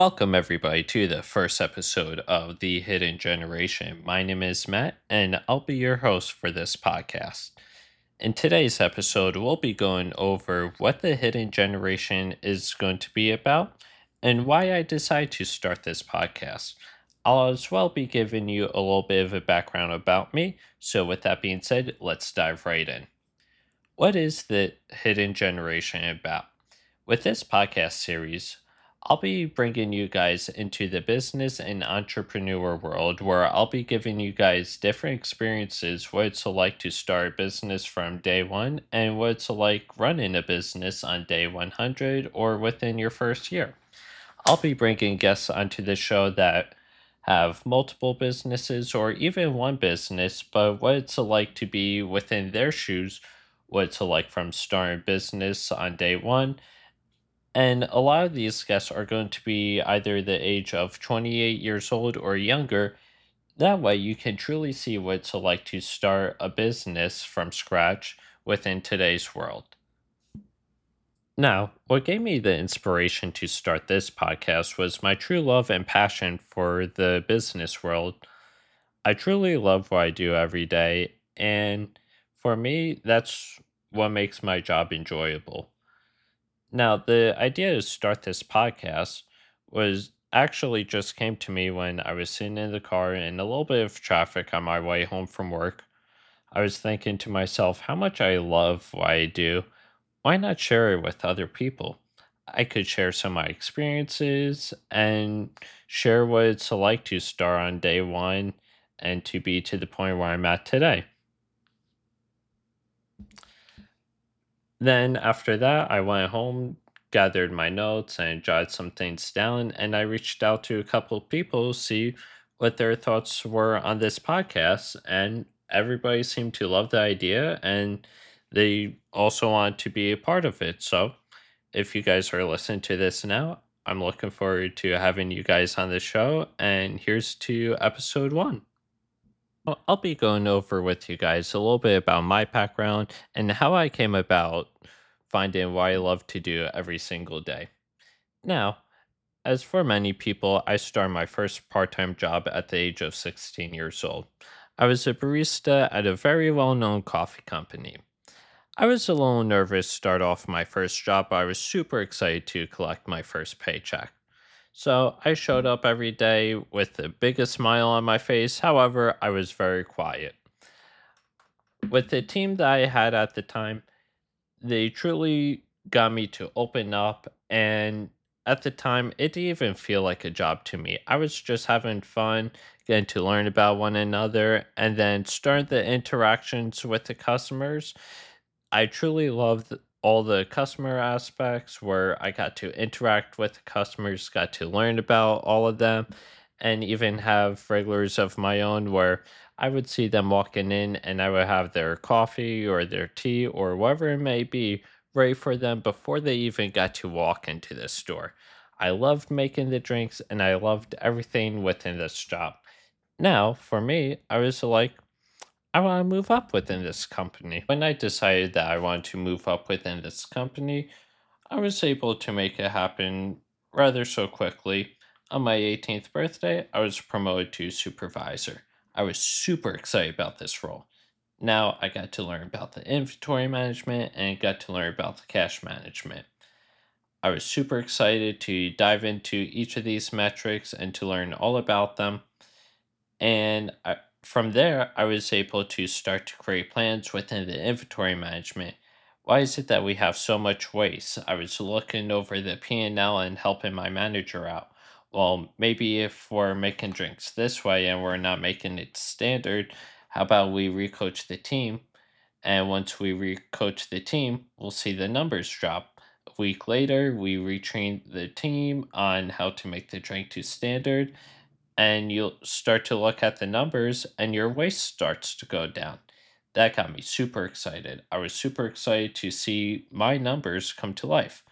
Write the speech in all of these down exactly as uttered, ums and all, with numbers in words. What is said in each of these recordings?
Welcome, everybody, to the first episode of The Hidden Generation. My name is Matt, and I'll be your host for this podcast. In today's episode, we'll be going over what the Hidden Generation is going to be about and why I decided to start this podcast. I'll as well be giving you a little bit of a background about me. So, with that being said, let's dive right in. What is the Hidden Generation about? With this podcast series, I'll be bringing you guys into the business and entrepreneur world where I'll be giving you guys different experiences, what it's like to start a business from day one, and what it's like running a business on day one hundred or within your first year. I'll be bringing guests onto the show that have multiple businesses or even one business, but what it's like to be within their shoes, what it's like from starting business on day one. And a lot of these guests are going to be either the age of twenty-eight years old or younger. That way, you can truly see what it's like to start a business from scratch within today's world. Now, what gave me the inspiration to start this podcast was my true love and passion for the business world. I truly love what I do every day, and for me, that's what makes my job enjoyable. Now, the idea to start this podcast was actually just came to me when I was sitting in the car in a little bit of traffic on my way home from work. I was thinking to myself how much I love what I do. Why not share it with other people? I could share some of my experiences and share what it's like to start on day one and to be to the point where I'm at today. Then after that, I went home, gathered my notes, and jotted some things down. And I reached out to a couple of people to see what their thoughts were on this podcast. And everybody seemed to love the idea, and they also want to be a part of it. So if you guys are listening to this now, I'm looking forward to having you guys on the show. And here's to episode one. Well, I'll be going over with you guys a little bit about my background and how I came about finding what I love to do every single day. Now, as for many people, I started my first part time job at the age of sixteen years old. I was a barista at a very well known coffee company. I was a little nervous to start off my first job, but I was super excited to collect my first paycheck. So I showed up every day with the biggest smile on my face. However, I was very quiet. With the team that I had at the time, they truly got me to open up. And at the time, it didn't even feel like a job to me. I was just having fun, getting to learn about one another, and then start the interactions with the customers. I truly loved all the customer aspects where I got to interact with the customers, got to learn about all of them, and even have regulars of my own where I would see them walking in and I would have their coffee or their tea or whatever it may be ready for them before they even got to walk into the store. I loved making the drinks and I loved everything within this job. Now, for me, I was like, I want to move up within this company. When I decided that I wanted to move up within this company, I was able to make it happen rather so quickly. On my eighteenth birthday, I was promoted to supervisor. I was super excited about this role. Now I got to learn about the inventory management and got to learn about the cash management. I was super excited to dive into each of these metrics and to learn all about them. And I, from there, I was able to start to create plans within the inventory management. Why is it that we have so much waste? I was looking over the P and L and helping my manager out. Well, maybe if we're making drinks this way and we're not making it standard, how about we recoach the team? And once we recoach the team, we'll see the numbers drop. A week later, we retrain the team on how to make the drink to standard, and you'll start to look at the numbers and your waist starts to go down. That got me super excited. I was super excited to see my numbers come to life.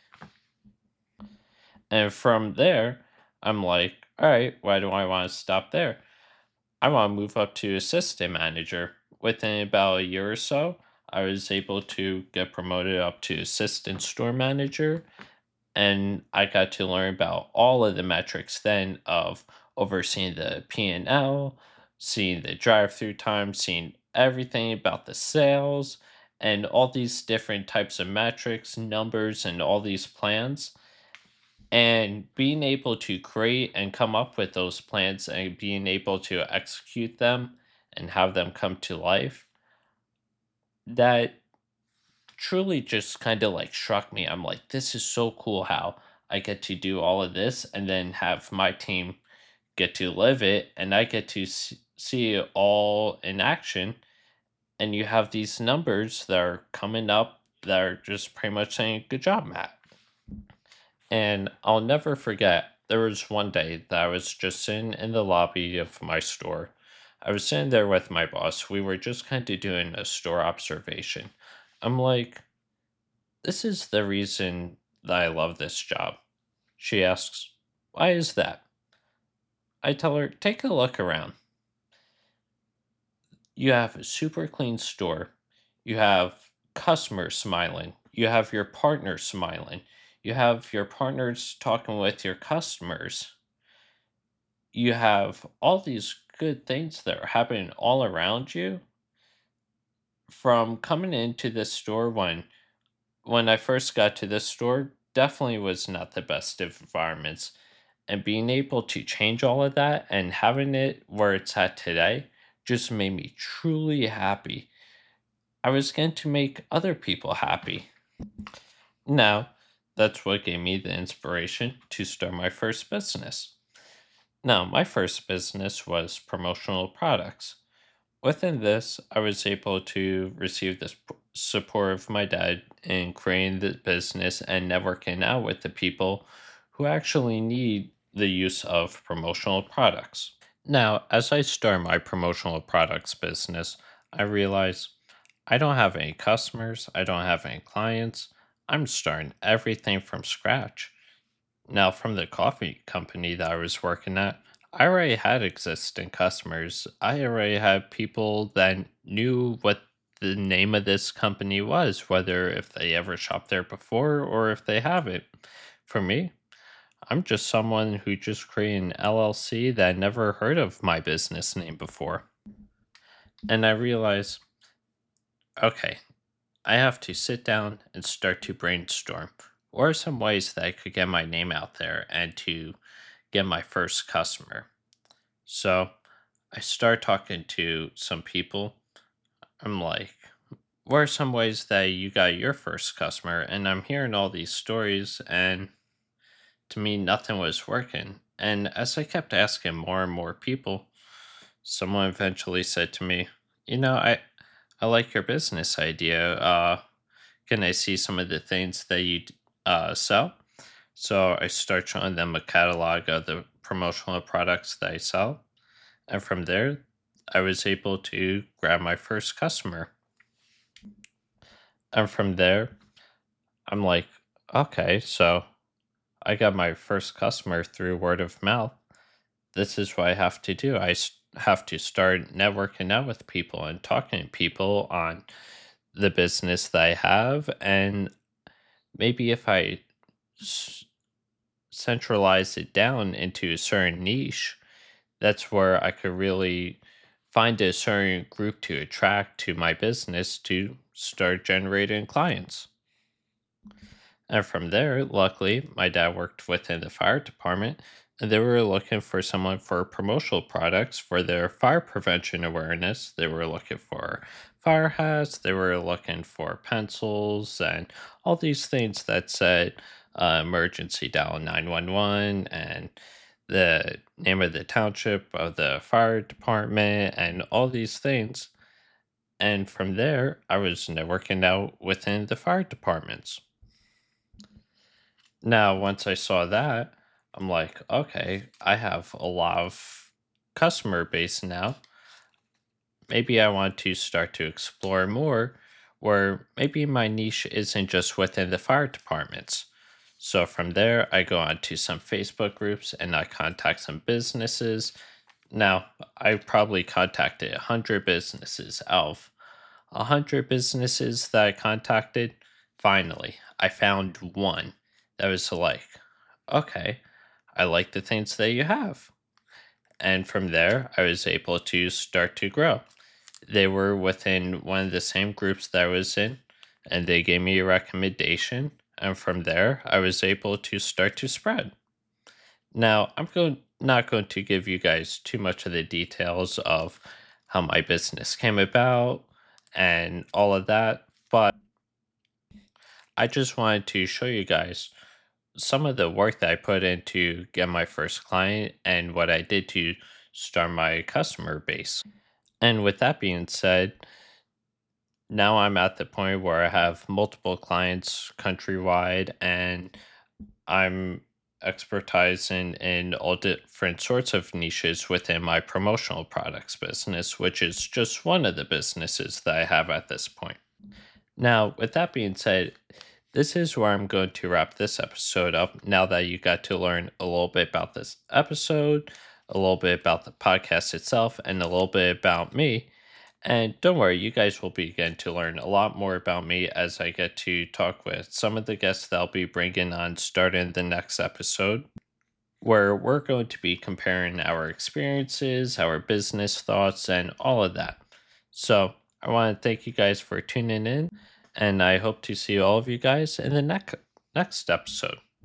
And from there, I'm like, all right, why do I want to stop there? I want to move up to assistant manager. Within about a year or so, I was able to get promoted up to assistant store manager. And I got to learn about all of the metrics then of overseeing the P and L, seeing the drive-through time, seeing everything about the sales, and all these different types of metrics, numbers, and all these plans. And being able to create and come up with those plans and being able to execute them and have them come to life, that truly just kind of like struck me. I'm like, this is so cool how I get to do all of this and then have my team get to live it and I get to s- see it all in action. And you have these numbers that are coming up that are just pretty much saying, good job, Matt. And I'll never forget, there was one day that I was just sitting in the lobby of my store. I was sitting there with my boss. We were just kind of doing a store observation. I'm like, this is the reason that I love this job. She asks, why is that? I tell her, take a look around. You have a super clean store. You have customers smiling. You have your partners smiling. You have your partners talking with your customers. You have all these good things that are happening all around you from coming into this store when when I first got to this store definitely was not the best of environments. And being able to change all of that and having it where it's at today just made me truly happy. I was going to make other people happy. Now, that's what gave me the inspiration to start my first business. Now, my first business was promotional products. Within this, I was able to receive the sp- support of my dad in creating the business and networking out with the people who actually need the use of promotional products. Now, as I start my promotional products business, I realize I don't have any customers, I don't have any clients. I'm starting everything from scratch. Now, from the coffee company that I was working at, I already had existing customers. I already had people that knew what the name of this company was, whether if they ever shopped there before or if they haven't. For me, I'm just someone who just created an L L C that never heard of my business name before. And I realized, okay, I have to sit down and start to brainstorm. What are some ways that I could get my name out there and to get my first customer? So I start talking to some people. I'm like, what are some ways that you got your first customer? And I'm hearing all these stories, and to me, nothing was working. And as I kept asking more and more people, someone eventually said to me, you know, I, I like your business idea. Uh, can I see some of the things that you uh, sell? So I start showing them a catalog of the promotional products that I sell. And from there, I was able to grab my first customer. And from there, I'm like, okay, so I got my first customer through word of mouth. This is what I have to do. I s- have to start networking out with people and talking to people on the business that I have. And maybe if I s- centralize it down into a certain niche, that's where I could really find a certain group to attract to my business to start generating clients. And from there, luckily, my dad worked within the fire department and they were looking for someone for promotional products for their fire prevention awareness. They were looking for fire hats, they were looking for pencils, and all these things that said uh, emergency dial nine one one and the name of the township of the fire department and all these things. And from there, I was networking out within the fire departments. Now, once I saw that, I'm like, okay, I have a lot of customer base now. Maybe I want to start to explore more where maybe my niche isn't just within the fire departments. So from there, I go on to some Facebook groups and I contact some businesses. Now, I probably contacted one hundred businesses. Out of one hundred businesses that I contacted, finally, I found one that was like, okay, I like the things that you have. And from there, I was able to start to grow. They were within one of the same groups that I was in, and they gave me a recommendation. And from there, I was able to start to spread. Now, I'm going not going to give you guys too much of the details of how my business came about and all of that, but I just wanted to show you guys some of the work that I put in to get my first client and what I did to start my customer base. And with that being said, now I'm at the point where I have multiple clients countrywide and I'm expertising in all different sorts of niches within my promotional products business, which is just one of the businesses that I have at this point. Now, with that being said, this is where I'm going to wrap this episode up now that you got to learn a little bit about this episode, a little bit about the podcast itself, and a little bit about me. And don't worry, you guys will begin to learn a lot more about me as I get to talk with some of the guests that I'll be bringing on starting the next episode, where we're going to be comparing our experiences, our business thoughts, and all of that. So I want to thank you guys for tuning in, and I hope to see all of you guys in the next next episode.